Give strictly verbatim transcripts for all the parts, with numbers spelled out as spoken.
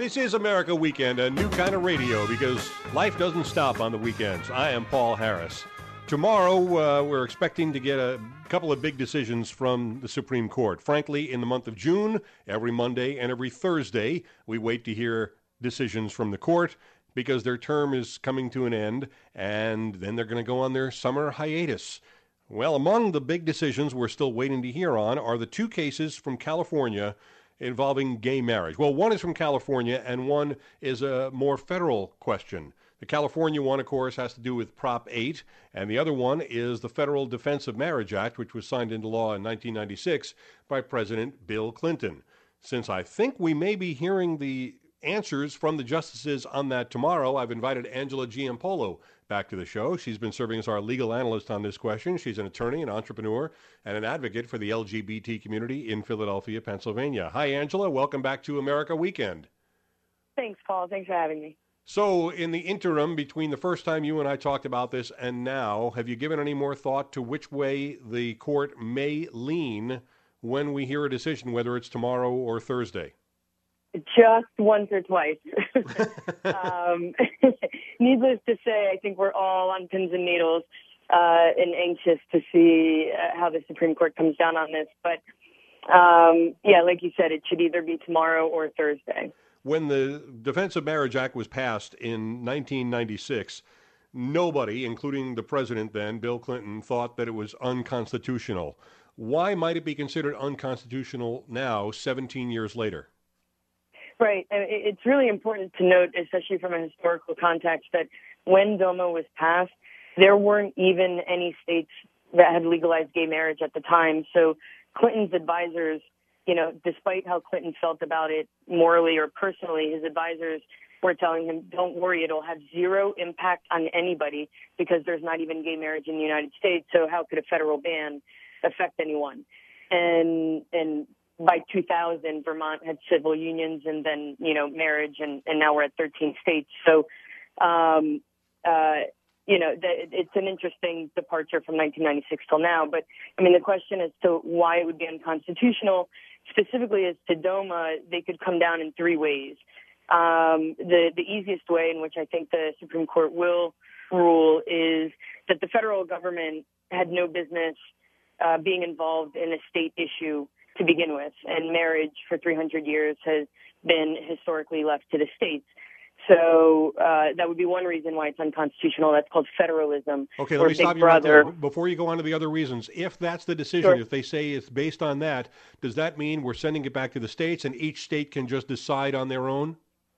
This is America Weekend, a new kind of radio because life doesn't stop on the weekends. I am Paul Harris. Tomorrow, uh, we're expecting to get a couple of big decisions from the Supreme Court. Frankly, in the month of June, every Monday and every Thursday, we wait to hear decisions from the court because their term is coming to an end, and then they're going to go on their summer hiatus. Well, among the big decisions we're still waiting to hear on are the two cases from California involving gay marriage. Well, one is from California, and one is a more federal question. The California one, of course, has to do with Prop eight, and the other one is the Federal Defense of Marriage Act, which was signed into law in nineteen ninety-six by President Bill Clinton. Since I think we may be hearing the answers from the justices on that tomorrow, I've invited Angela Giampolo back to the show. She's been serving as our legal analyst on this question. She's an attorney, an entrepreneur, and an advocate for the L G B T community in Philadelphia, Pennsylvania. Hi, Angela. Welcome back to America Weekend. Thanks, Paul. Thanks for having me. So, in the interim between the first time you and I talked about this and now, have you given any more thought to which way the court may lean when we hear a decision, whether it's tomorrow or Thursday? Just once or twice. um, needless to say, I think we're all on pins and needles uh, and anxious to see uh, how the Supreme Court comes down on this. But, um, yeah, like you said, it should either be tomorrow or Thursday. When the Defense of Marriage Act was passed in nineteen ninety-six, nobody, including the president then, Bill Clinton, thought that it was unconstitutional. Why might it be considered unconstitutional now, seventeen years later? Right. It's really important to note, especially from a historical context, that when DOMA was passed, there weren't even any states that had legalized gay marriage at the time. So Clinton's advisors, you know, despite how Clinton felt about it morally or personally, his advisors were telling him, don't worry, it'll have zero impact on anybody because there's not even gay marriage in the United States. So how could a federal ban affect anyone? And, and, by two thousand, Vermont had civil unions and then, you know, marriage, and, and now we're at thirteen states. So, um, uh, you know, the, it's an interesting departure from nineteen ninety-six till now. But, I mean, the question as to why it would be unconstitutional, specifically as to DOMA, they could come down in three ways. Um, the, the easiest way, in which I think the Supreme Court will rule, is that the federal government had no business uh, being involved in a state issue to begin with, and marriage for three hundred years has been historically left to the states. So uh, that would be one reason why it's unconstitutional. That's called federalism. Okay, let me stop you right there. Before you go on to the other reasons, if that's the decision, sure. If they say it's based on that, does that mean we're sending it back to the states and each state can just decide on their own?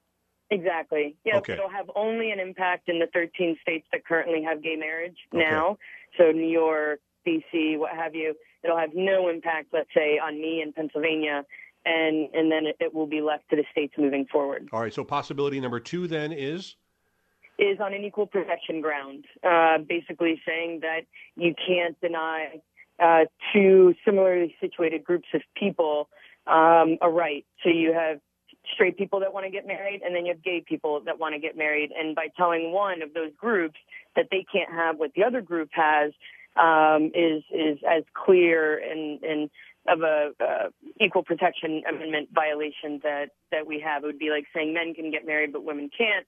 Exactly. Yeah, okay. It'll have only an impact in the thirteen states that currently have gay marriage now. Okay. So New York, D C, what have you. It'll have no impact, let's say, on me in Pennsylvania, and, and then it, it will be left to the states moving forward. All right, so possibility number two then is? Is on an equal protection ground, uh, basically saying that you can't deny uh, two similarly situated groups of people um, a right. So you have straight people that want to get married, and then you have gay people that want to get married. And by telling one of those groups that they can't have what the other group has, Um, is is as clear and, and of a uh, equal protection amendment violation that, that we have. It would be like saying men can get married but women can't.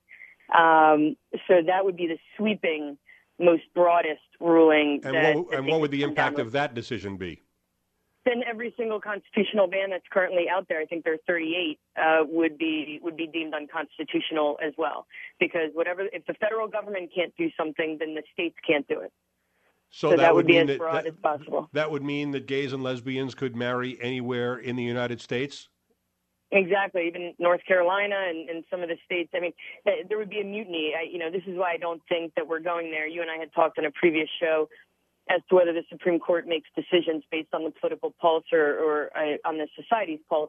Um, so that would be the sweeping, most broadest ruling. And that, what, that and what would the impact of that decision be? Then every single constitutional ban that's currently out there, I think there are thirty-eight, uh, would be would be deemed unconstitutional as well. Because whatever, if the federal government can't do something, then the states can't do it. So, so that, that would would be mean as that, broad that, as possible. That would mean that gays and lesbians could marry anywhere in the United States? Exactly, even North Carolina and, and some of the states. I mean, there would be a mutiny. I, you know, this is why I don't think that we're going there. You and I had talked on a previous show as to whether the Supreme Court makes decisions based on the political pulse or, or uh, on the society's pulse.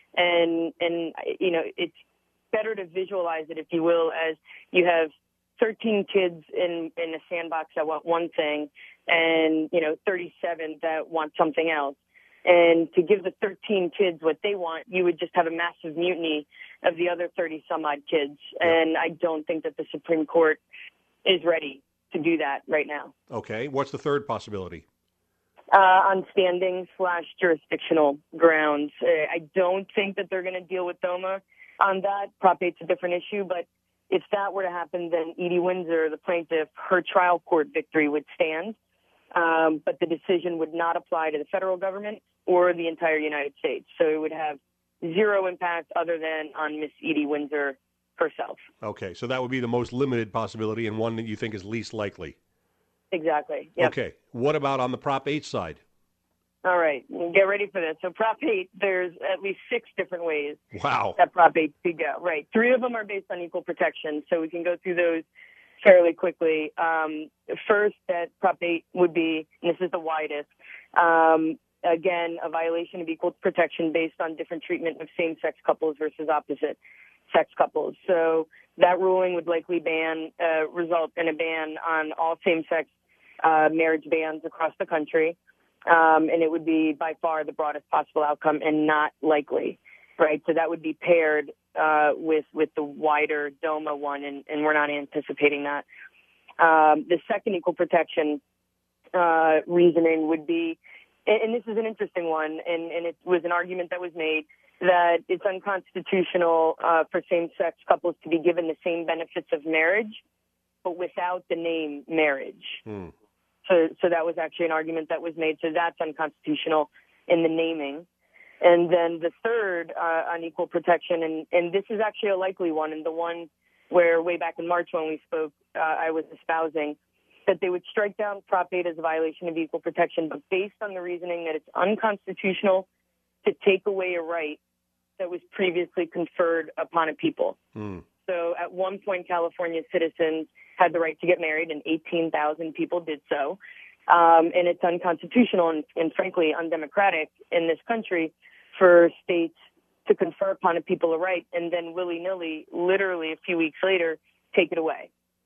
And, and, you know, it's better to visualize it, if you will, as you have thirteen kids in, in a sandbox that want one thing and, you know, thirty-seven that want something else. And to give the thirteen kids what they want, you would just have a massive mutiny of the other thirty some odd kids. And I don't think that the Supreme Court is ready to do that right now. Okay. What's the third possibility? Uh, on standing slash jurisdictional grounds. Uh, I don't think that they're going to deal with DOMA on that, Prop eight's a different issue, but if that were to happen, then Edie Windsor, the plaintiff, her trial court victory would stand, um, but the decision would not apply to the federal government or the entire United States. So it would have zero impact other than on Miss Edie Windsor herself. Okay, so that would be the most limited possibility and one that you think is least likely. Exactly. Yep. Okay, what about on the Prop eight side? All right, get ready for this. So Prop eight, there's at least six different ways wow. that Prop eight could go. Right, three of them are based on equal protection, so we can go through those fairly quickly. Um, first, that Prop eight would be, and this is the widest, um, again, a violation of equal protection based on different treatment of same-sex couples versus opposite-sex couples. So that ruling would likely ban, uh, result in a ban on all same-sex uh, marriage bans across the country. Um, and it would be by far the broadest possible outcome and not likely, right? So that would be paired uh, with with the wider DOMA one, and, and we're not anticipating that. Um, the second equal protection uh, reasoning would be, and, and this is an interesting one, and, and it was an argument that was made, that it's unconstitutional uh, for same-sex couples to be given the same benefits of marriage, but without the name marriage. Hmm. So, so that was actually an argument that was made. So that's unconstitutional in the naming. And then the third uh, on equal protection, and, and this is actually a likely one, and the one where way back in March when we spoke, uh, I was espousing, that they would strike down Prop eight as a violation of equal protection, but based on the reasoning that it's unconstitutional to take away a right that was previously conferred upon a people. Mm. So at one point, California citizens had the right to get married, and eighteen thousand people did so. Um, and it's unconstitutional and, and, frankly, undemocratic in this country for states to confer upon a people a right and then willy-nilly, literally a few weeks later, take it away.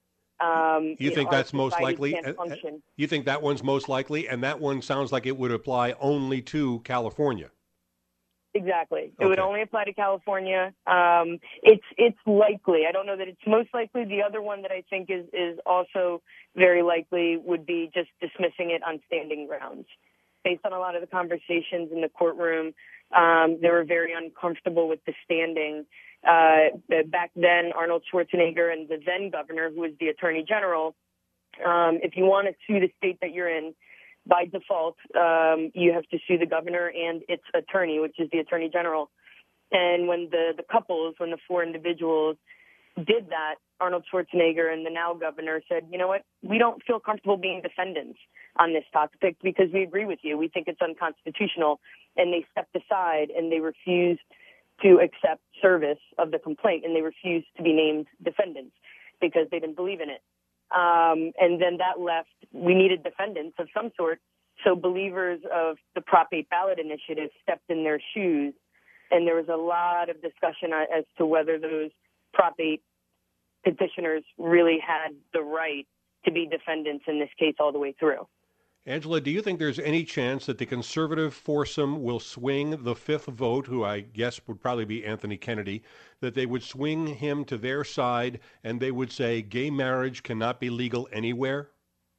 Um, you, you think know, that's most likely? Function. You think that one's most likely? And that one sounds like it would apply only to California. Exactly. It okay. would only apply to California. Um, it's it's likely. I don't know that it's most likely. The other one that I think is, is also very likely would be just dismissing it on standing grounds. Based on a lot of the conversations in the courtroom, um, they were very uncomfortable with the standing. Uh, back then, Arnold Schwarzenegger and the then governor, who was the attorney general, um, if you want to sue the state that you're in, by default, um, you have to sue the governor and its attorney, which is the attorney general. And when the, the couples, when the four individuals did that, Arnold Schwarzenegger and the now governor said, you know what, we don't feel comfortable being defendants on this topic because we agree with you. We think it's unconstitutional. And they stepped aside and they refused to accept service of the complaint, and they refused to be named defendants because they didn't believe in it. Um, and then that left, we needed defendants of some sort. So believers of the Prop eight ballot initiative stepped in their shoes. And there was a lot of discussion as to whether those Prop eight petitioners really had the right to be defendants in this case all the way through. Angela, do you think there's any chance that the conservative foursome will swing the fifth vote, who I guess would probably be Anthony Kennedy, that they would swing him to their side and they would say gay marriage cannot be legal anywhere?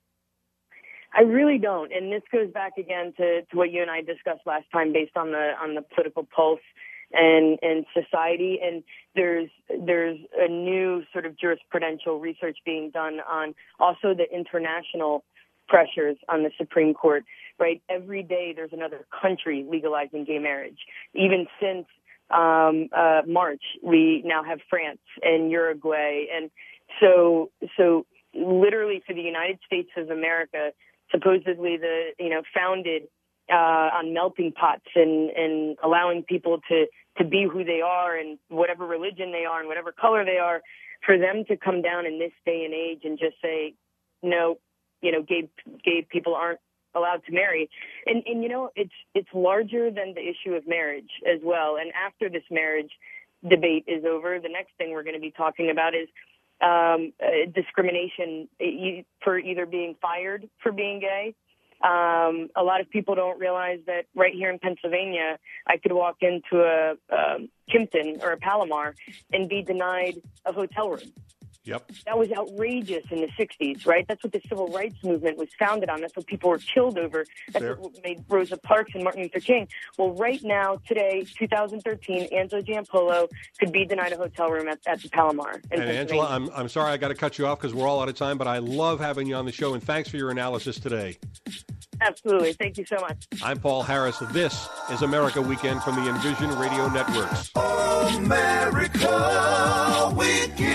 I really don't. And this goes back again to, to what you and I discussed last time based on the on the political pulse and, and society. And there's there's a new sort of jurisprudential research being done on also the international pressures on the Supreme Court, right? Every day there's another country legalizing gay marriage. Even since um, uh, March, we now have France and Uruguay. And so, so literally for the United States of America, supposedly the, you know, founded uh, on melting pots and, and allowing people to, to be who they are and whatever religion they are and whatever color they are, for them to come down in this day and age and just say, no, you know, gay, gay people aren't allowed to marry. And, and, you know, it's, it's larger than the issue of marriage as well. And after this marriage debate is over, the next thing we're going to be talking about is um, uh, discrimination for either being fired for being gay. Um, a lot of people don't realize that right here in Pennsylvania, I could walk into a, a Kimpton or a Palomar and be denied a hotel room. Yep. That was outrageous in the sixties, right? That's what the civil rights movement was founded on. That's what people were killed over. That's Fair. what made Rosa Parks and Martin Luther King. Well, right now, today, two thousand thirteen, Angela Giampolo could be denied a hotel room at, at the Palomar. And Angela, I'm I'm sorry I got to cut you off because we're all out of time, but I love having you on the show, and thanks for your analysis today. Absolutely. Thank you so much. I'm Paul Harris. This is America Weekend from the Envision Radio Networks. America Weekend.